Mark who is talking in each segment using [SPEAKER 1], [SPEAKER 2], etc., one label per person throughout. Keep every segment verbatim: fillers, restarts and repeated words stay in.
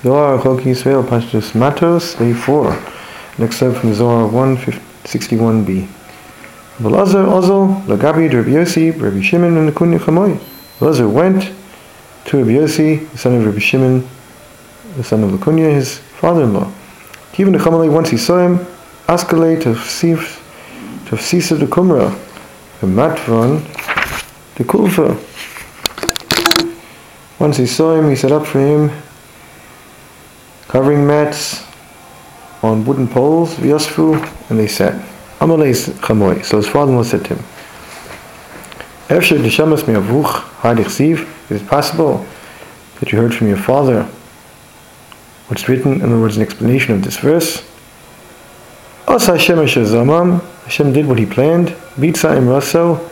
[SPEAKER 1] Zohar Chok Yisrael Pashtus Matos Day four. Next up from Zohar one sixty-one b. Elazar Ozol Lagabi Rabbi Yossi Rabbi Shimon and Kunya Chamoy. Elazar went to Rabbi Yossi, the son of Rabbi Shimon, the son of Lakunya, his father-in-law. Even the Chamalei, once he saw him, Askale to Sisa the Kumra, the Matvon, the Kulfa. Once he saw him, he set up for him covering mats on wooden poles, Vyosfu, and they sat. Amalei Chamoy. So his father-in-law said to him, Efsher Deshamas Me'avuch Hadich Siv. Is it possible that you heard from your father what's written? In other words, an explanation of this verse. Asa Hashem Asher Zamam. Hashem did what he planned. Bitza Im Raso.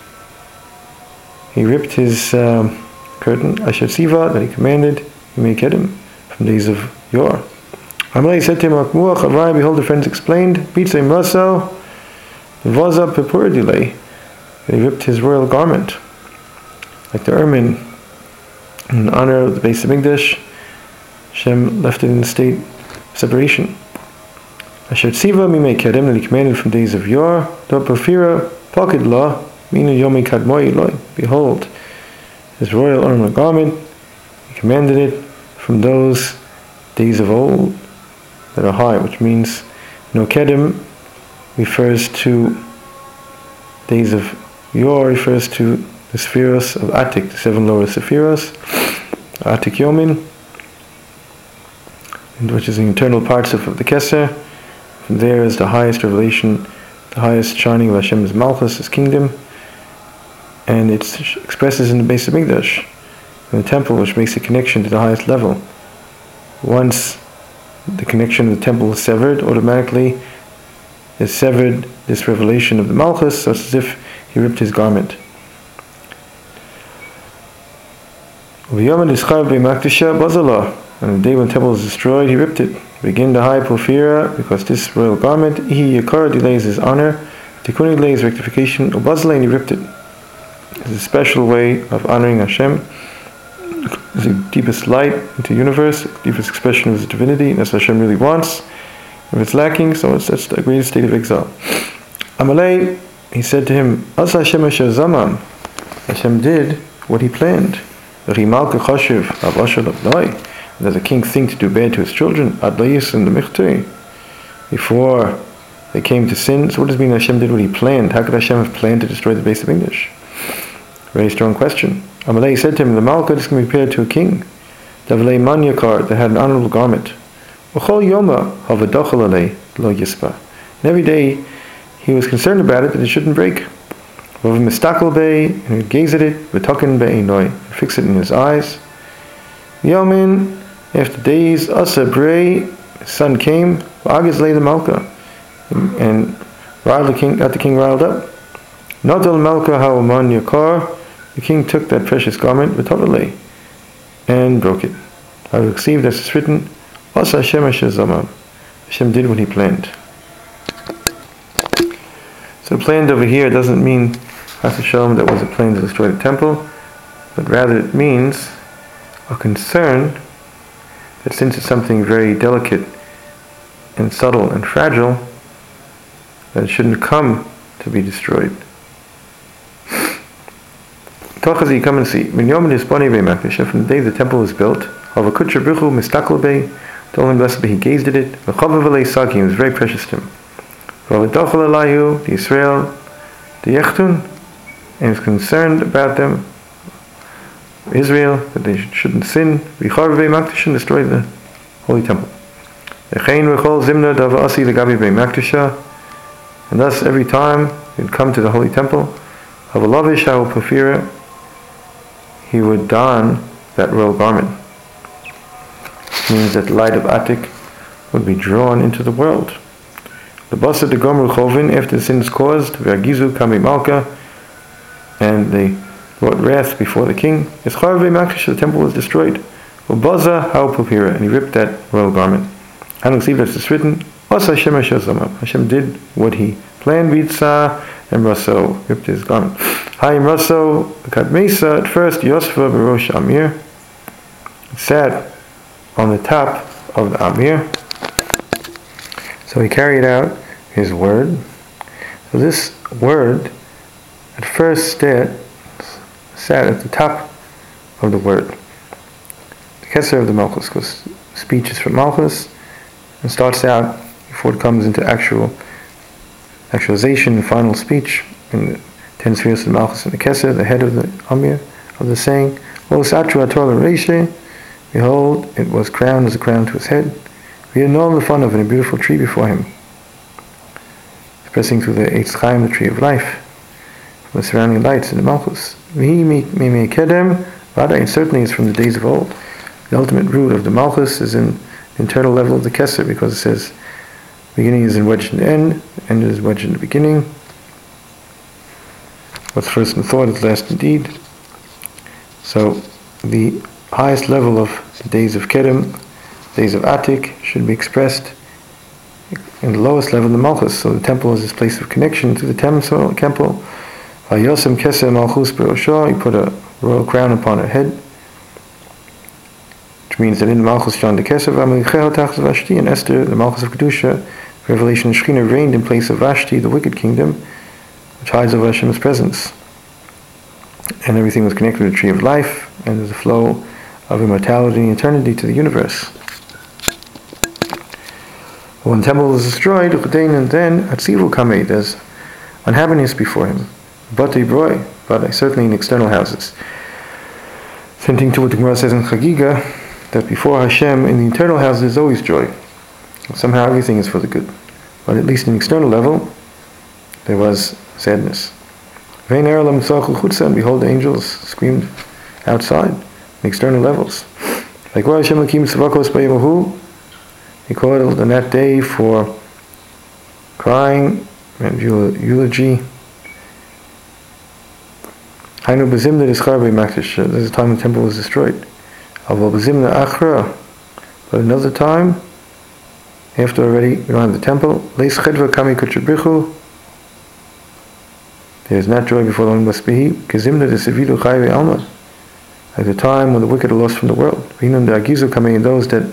[SPEAKER 1] He ripped his um, curtain. Asher Siva, that he commanded. He may get him from days of yore. Amalei said to him, Akmuach Avai, behold, the friends explained. Bitza Im Raso. Vaza Pepur delay. He ripped his royal garment, like the ermine, in honor of the Beis Hamikdash. Hashem left it in a state of separation. Asher Tziva Mimei Kedem, that he commanded from days of yore. Do Porphira Pakid La Minu Yomi Kadmoi Eloi. Behold, his royal ornamental garment, he commanded it from those days of old that are high, which means no Kedem refers to days of yore, refers to the spheros of Atik, the seven lower spheros, Atik Yomin, which is the internal parts of, of the Keser. From there is the highest revelation, the highest shining of Hashem's Malchus, his kingdom, and it expresses in the Beis Hamikdash, in the temple, which makes a connection to the highest level. Once the connection of the temple is severed, automatically is severed this revelation of the Malchus, such as if he ripped his garment. And the day when the temple was destroyed, he ripped it. Begin the high Porphira, because this royal garment, Ihi Yakar delays his honor, Tikkun delays rectification, Ubazla, and he ripped it. It's a special way of honoring Hashem. It's the deepest light into the universe, the deepest expression of his divinity, and that's what Hashem really wants. If it's lacking, so it's, that's the greatest state of exile. Amalei, he said to him, Asa Hashem Asher Zamam. Hashem did what he planned. Does a king think to do bad to his children? Adlayis and the Michtei. Before they came to sin. So what does it mean Hashem did what he planned? How could Hashem have planned to destroy the Beis Hamikdash? Very strong question. Amalei said to him, the Malchut is going to be prepared to a king. Davlei Manyakar, that had an honorable garment. And every day he was concerned about it, that it shouldn't break. And he would gaze at it, and fix it in his eyes. Yomin, after days, Asa Brei, his son came, Agiz lay the Malka, and riled the king, got the king riled up. Nadal Malka Hawaman Yakar, the king took that precious garment, and broke it. I will receive, that's it's written, Asa Hashem Asher Zamam. Hashem did what he planned. So planned over here doesn't mean Chas v'Shalom that was a plan to destroy the temple, but rather it means a concern that since it's something very delicate and subtle and fragile, that it shouldn't come to be destroyed. Tochazi, come and see. From the day the temple was built, told him blessed be, he gazed at it. It was very precious to him. The Israel, the Yechtun, and was concerned about them, Israel, that they shouldn't sin. Shouldn't destroy the holy temple. And thus, every time he'd come to the holy temple, he would don that royal garment. Which means that the light of Atik would be drawn into the world. The Basa de Gomer Chovin, after the sin is caused, Vergizu Kami Malka, and they brought wrath before the king. The temple was destroyed. Ubaza Hau Pupira, and he ripped that royal garment. I don't see that's it's written. Asa Hashem Asher Zamam. Hashem did what he planned. Bitza and Raso ripped his garment. Hayim Raso Kadmesa. At first, Yosfa Barosh Amir. It's sad on the top of the Amir. So he carried out his word. So this word at first sat, sat at the top of the word, the Keser of the Malchus, because speech is from Malchus and starts out before it comes into actual actualization and final speech in the ten spheres of the Malchus and the Keser, the head of the Amir, of the saying, behold, it was crowned as a crown to his head. We had known the fun of it, a beautiful tree before him, expressing through the Eitz Chaim, the tree of life, from the surrounding lights in the Malchus. V'hi kedem, Vada, it certainly is from the days of old. The ultimate root of the Malchus is in the internal level of the Keser, because it says, beginning is in wedged in the end, the end is wedged in the beginning. What's first in thought is last in deed. So the highest level of the days of Kedem, days of Atik, should be expressed in the lowest level of the Malchus. So the temple is this place of connection to the temple. Vayosem Keser Malchus Be'osha, you put a royal crown upon her head, which means that in the Malchus shone the Keser V'amelicheho Tachas Vashti, and Esther, the Malchus of Kedusha, Revelation of Shekhinah, reigned in place of Vashti, the wicked kingdom, which hides over Hashem's presence. And everything was connected to the tree of life, and there's a flow of immortality and eternity to the universe. When the temple was destroyed, and then Atzivu Kamei, there's unhappiness before him. Batei Broi, but certainly in external houses. Hinting to what the Gemara says in Chagiga, that before Hashem, in the internal houses, there's always joy. Somehow everything is for the good. But at least in the external level, there was sadness. And behold, the angels screamed outside, in external levels. Like Hashem Lakim Tzavakos Bayimahu, he called on that day for crying and eulogy. Hainu Bazimna Discharbe Maktish, there's a time the temple was destroyed. Avo Bazimna Achra, but another time, after already we don't have the temple, Leis Chedva Kami Kuchabrichu, there is not joy before the Lord must be. Kizimna de Sevidu Chayve Alma, at the time when the wicked are lost from the world. Vinun de Agizu Kami, and those that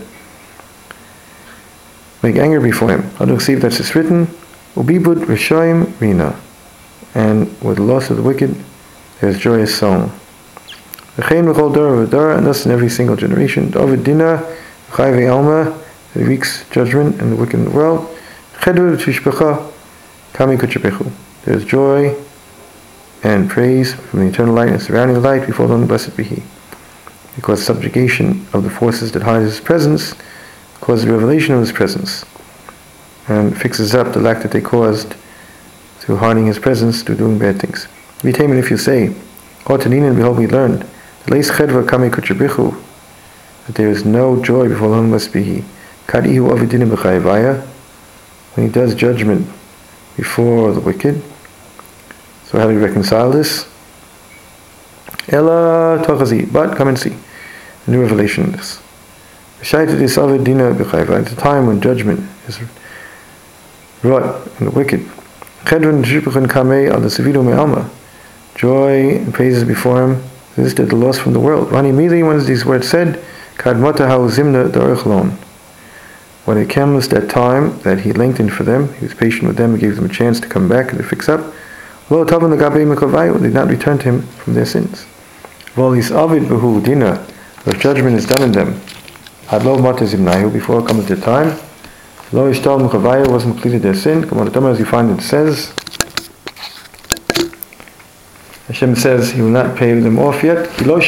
[SPEAKER 1] make anger before him. Adu Chsiv, that's just written, Ubibud Rishoim Rina, and with the loss of the wicked, there is joyous song. V'chein v'chol dora v'dora, and thus in every single generation. David Dina Chayve Alma, that wreaks judgment and the wicked in the world. Chedu Tishbecha Kami Kuchabechu, there is joy and praise from the eternal light and surrounding light before the Lord, blessed be He. Because subjugation of the forces that hide His presence causes the revelation of His presence, and fixes up the lack that they caused through hiding His presence, through doing bad things. V'teimin, if you say, Chotaninan, behold, we learned, Leis Chedva Kami Kuchabichu, that there is no joy before the Lord, blessed be He. Kadihu Avidinim B'chayvaya, when He does judgment before the wicked. So how do we reconcile this? Ella Tochazi, but come and see a new revelation in this. At the time when judgment is wrought in the wicked, joy and praises before him, this is the loss from the world. Rani immediately when these words said, when it comes that time that he lengthened for them, he was patient with them and gave them a chance to come back and to fix up, they did not return to him from their sins. If judgment is done in them, before it comes their time, wasn't completed their sin, as you find it says, Hashem says He will not pay them off yet.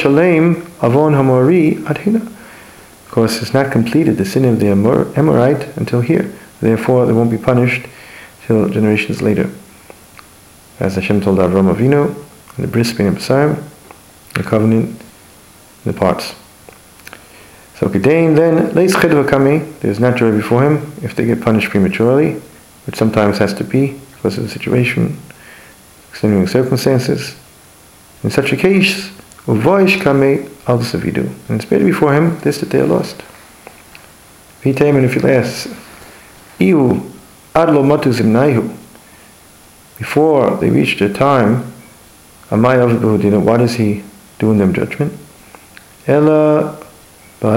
[SPEAKER 1] Because it's not completed, the sin of the Amorite, until here. Therefore, they won't be punished till generations later. As Hashem told Avram Avinu in the Bris Bein HaBesarim, the covenant in the parts. So Kedain then, Leis Chedva Kami, there's not joy before him if they get punished prematurely, which sometimes has to be because of the situation, extenuating circumstances. In such a case, Uvoish Kami Al Savidu, and it's better before him this that they are lost. V'teimin, if you ask, Iu Adlo Matu Zimnaihu, before they reach their time, Amay Avid Behudina, what does he do in them judgment? Ella, but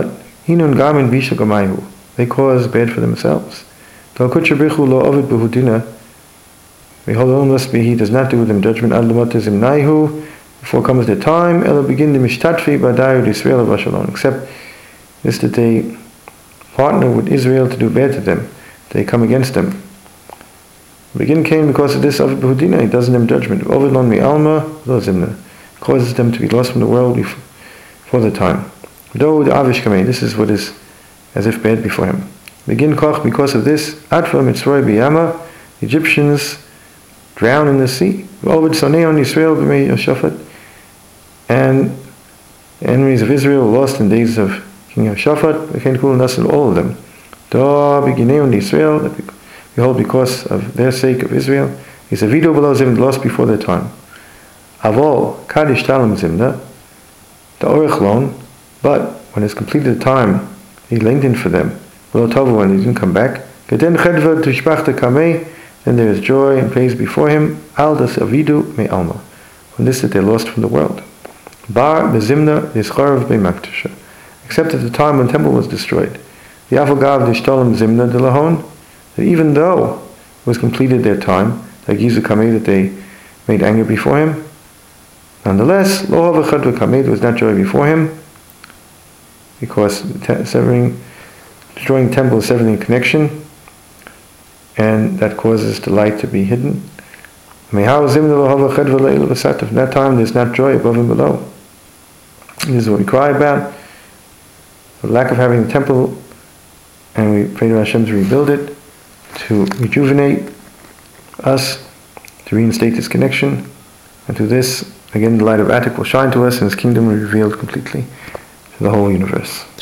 [SPEAKER 1] Hinun gamin bisha gamayu. They cause bad for themselves. Tal kutcher brichu lo ovid behudina. Behold, unless he does not do them judgment ad lemotizim naihu, before comes the time, ela begin the mishtatfi badayu Israel of Ashalon, except this that they partner with Israel to do bad to them. They come against them. Begin came because of this Ovid behudina, he does them judgment. Ovid lon mi alma, lo zimna, causes them to be lost from the world before the time. Though the avish kamei, this is what is as if bad before him. Begin koch, because of this, atfa mitzroy biyama, Egyptians drown in the sea. Ovid sonei on Israel b'mei Yoshaphat, and the enemies of Israel were lost in days of King Yoshaphat. We can't call Nasr all of them. Da beginei on Israel, that behold, because of their sake of Israel, is a video below them lost before their time. Avol kadish talam zimna, the orich loan, but when it's completed the time, he lengthened for them. Below Tova, when he didn't come back, Geden chedva tishpachta kamei, then there is joy and praise before him. Al das avidu me alma, from this that they lost from the world. Bar bezimna yischarav beimaktasha, except at the time when the temple was destroyed. The avogav dishtalam zimna de lahon, that even though it was completed their time, like Gizu kamei, that they made anger before him, nonetheless, lo hava chedva kamei, there was not joy before him, because te- severing, destroying the temple is severing connection, and that causes the light to be hidden. From that time there's not joy above and below. This is what we cry about, the lack of having the temple, and we pray to Hashem to rebuild it, to rejuvenate us, to reinstate this connection, and through this, again, the light of Atik will shine to us, and His kingdom will be revealed completely to the whole universe.